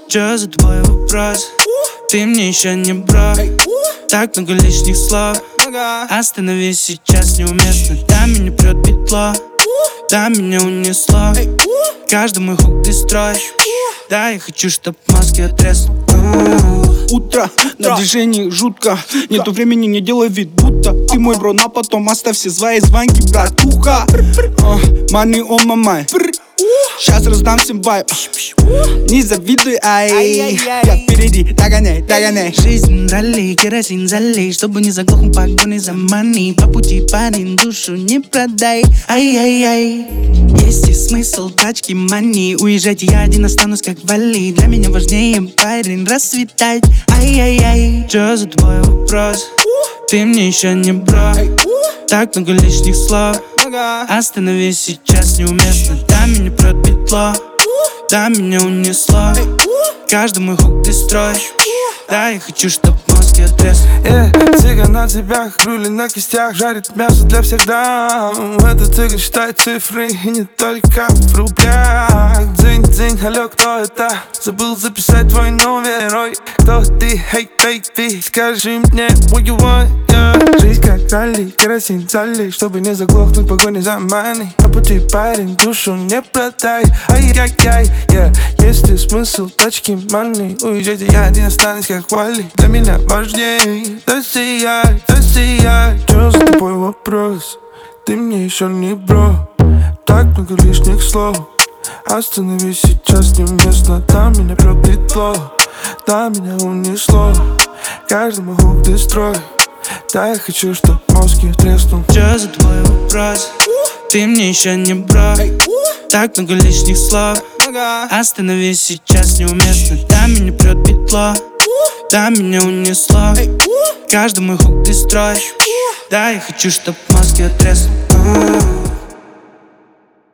Чё за твой вопрос? Ты мне еще не бро. Так много лишних слов. Остановись сейчас неуместно. Да, меня прет петло. Да, меня унесло. Каждый мой хук дестрой. Да, я хочу, чтоб мозги отрезнул. Утро, на движении жутко. Нету времени, не делай вид, будто ты мой бро, на потом оставь все свои звонки, братуха. Money on my mind. Сейчас раздам всем вайб. Не завидуй, ай. Я впереди, догоняй, догоняй. Жизнь залей, керосин залей, чтобы не заглохнул погони за money. По пути, парень, душу не продай. Ай-яй-яй. Есть и смысл тачки мани. Уезжайте, я один останусь как Вали. Для меня важнее, парень, расцветать. Ай-яй-яй. Чё за твой вопрос? Ты мне еще не бро. Так много лишних слов. Остановись сейчас неуместно. Да, меня прет петло. Да, меня унесло. Каждый мой хук дестрой. Да, я хочу, чтоб мозги отрезали. Цыган на цепях, крылья на кистях. Жарит мясо для всех дам. Этот цыган считает цифры, и не только в рублях. Дзынь-дзынь, алло, кто это? Забыл записать твой номер. Ой, кто ты? Hey, baby, скажи мне, what you want, yeah. Жизнь как ралли, керосин залей, чтобы не заглохнуть в погоне за money. По пути, парень, душу не продай. Ай-яй-яй, yeah. Есть ли смысл тачки money? Уезжайте, я один останусь как Вали. Для меня важней, да сияй, да сияй. Чё за тобой вопрос? Ты мне еще не бро. Так много лишних слов. Остановись сейчас неуместно. Там меня прет петло. Да, меня унесло. Каждый мой хук дестрой. Да, я хочу, чтоб мозги треснул. Чё за твой вопрос? Ты мне еще не бро. Так много лишних слов. Остановись сейчас неуместно. Да, меня прет петло. Да, меня унесло. Каждый мой хук дестрой. Да, я хочу, чтоб мозги отрезал.